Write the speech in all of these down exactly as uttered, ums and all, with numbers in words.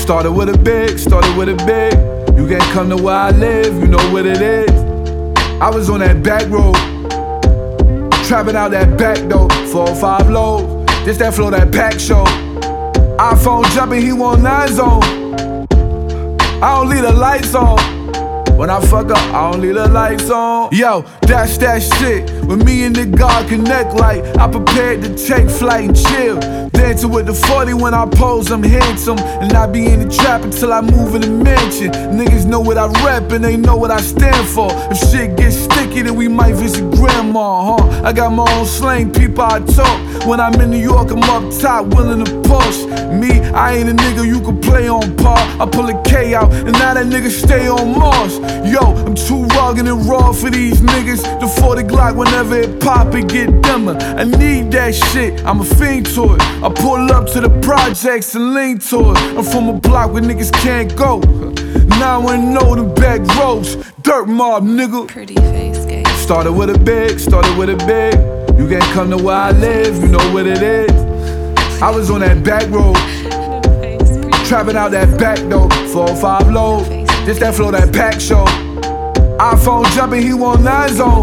Started with a big, started with a big. You can't come to where I live, you know what it is. I was on that back road, trapping out that back door, four or five lows. This that flow, that pack show. iPhone jumping, he want nine zone. I don't leave the lights on. When I fuck up, I don't leave the lights on. Yo, that's that shit. When me and the God connect like I prepared to take flight and chill. Dancing with the forty when I pose, I'm handsome. And I be in the trap until I move in the mansion. Niggas know what I rep and they know what I stand for. If shit gets sticky, then we might visit grandma, huh? I got my own slang, people I talk. When I'm in New York, I'm up top, willing to push. Me, I ain't a nigga you can play on par. I pull a K out, and now that nigga stay on Mars. Yo, I'm too rugged and raw for these niggas. The forty Glock, whenever it pop, it get dimmer. I need that shit, I'm a fiend to it. I pull up to the projects and lean to it. I'm from a block where niggas can't go. Now I know the back roads. Dirt mob, nigga. Pretty face game. Started with a big, started with a big. You can't come to where I live, you know what it is. I was on that back road, trapping out that back door, four or five lows. This that flow, that pack show. iPhone jumping, he want nine zone.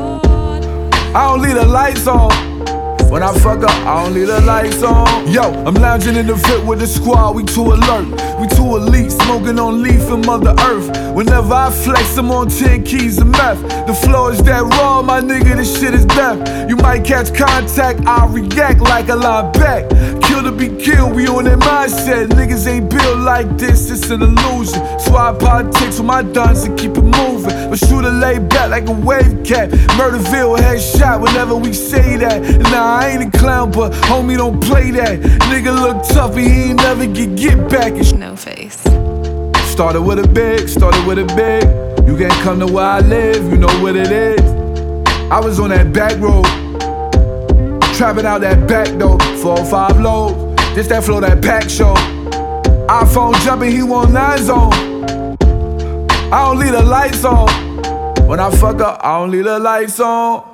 I don't leave the lights on. When I fuck up, I don't leave the lights on. Yo, I'm lounging in the V I P with the squad, we too alert. We too elite, smoking on leaf and Mother Earth. Whenever I flex, I'm on ten keys of meth. The flow is that raw, my nigga, this shit is death. You might catch contact, I'll react like a line back. Kill to be killed, we on that mindset. Niggas ain't built like this, it's an illusion. So I politics with my guns and keep it moving. But shoot a lay back like a wave cat. Murderville headshot whenever we say that. Nah, I ain't a clown, but homie don't play that. Nigga look tough, but he ain't never get get back. It's No face. started with a big, started with a big. You can't come to where I live, you know what it is. I was on that back road, trapping out that back door, four or five lows. This that flow, that pack show. iPhone jumping, he want nine zone. I don't leave the lights on. When I fuck up, I don't leave the lights on.